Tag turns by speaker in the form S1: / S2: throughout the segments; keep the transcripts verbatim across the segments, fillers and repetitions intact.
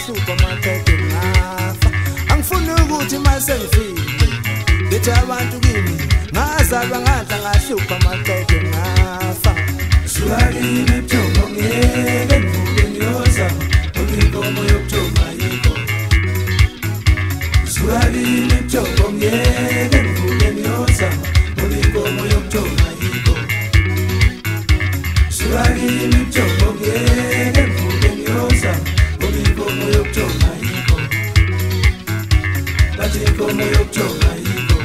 S1: ngahlupha maqede ngafa angifuni ukuthi masengifile bethi abantu kimi ngazalwa ngadla ngahlupha maqede ngafa
S2: Sualini mchongo ngeke mvuke ngiyoza Olikomo yokuthoma yikho Sualini mchongo ngeke mvuke ngiyoza Olikomo yokuthoma yikho Sualini mchongo ngeke mvuke ngiyoza Olikomo yokuthoma yikho Bathi inkomo yokuthoma yikho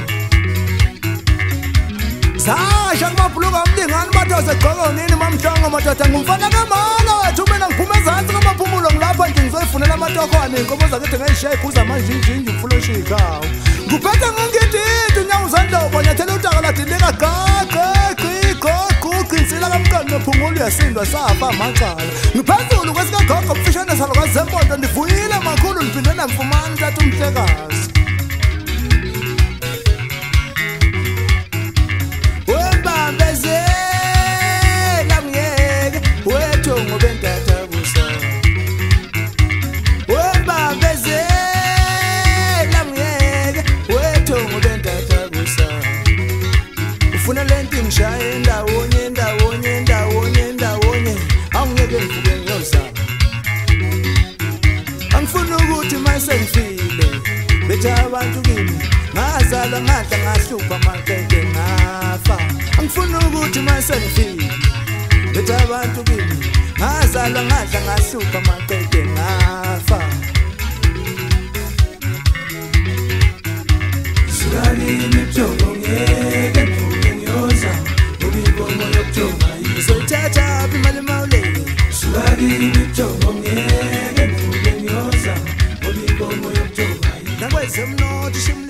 S1: Sasha ngibabhuluka umlingani bathoze gqoko nini mamhlongo madoda ngumfana kamana wethu mina ngiphume ezantsi ngamaphumulo ngilapha nje ngizoyifunela amatokwane inkomo zakithi ngayishiya iphuza manje injinji ngifulosha ikhawu nguphethe ngongididi unyawo zandlobo nyathela utaka ladilika gagagigogugqinsila kamkani nophumulo uyasindwa safa amacala ngiphezulu kwesikagogo mfishane salukwazi zemoto ndivuyile makhulu ndiphinde namfumani tata umhlekazi Ufuna lenti ngishaye ndawonye ndawonye ndawonye ndawonye awungeke ngivuke ngiyoza angifuni ukuthi masengifile bethi abantu kimi ngazalwa ngadla ngahlupha maqede ngafa angifuni ukuthi masengifile bethi abantu kimi ngazalwa ngadla ngahlupha maqede ngafa
S2: Sualini mchongo ngeke mvuke ngiyoza Olikomo yokuthoma yikho
S1: Soyithatha aphi imali mawuleni
S2: Sualini mchongo ngeke mvuke ngiyoza Olikomo yokuthoma yikho
S1: Nakwezemnotho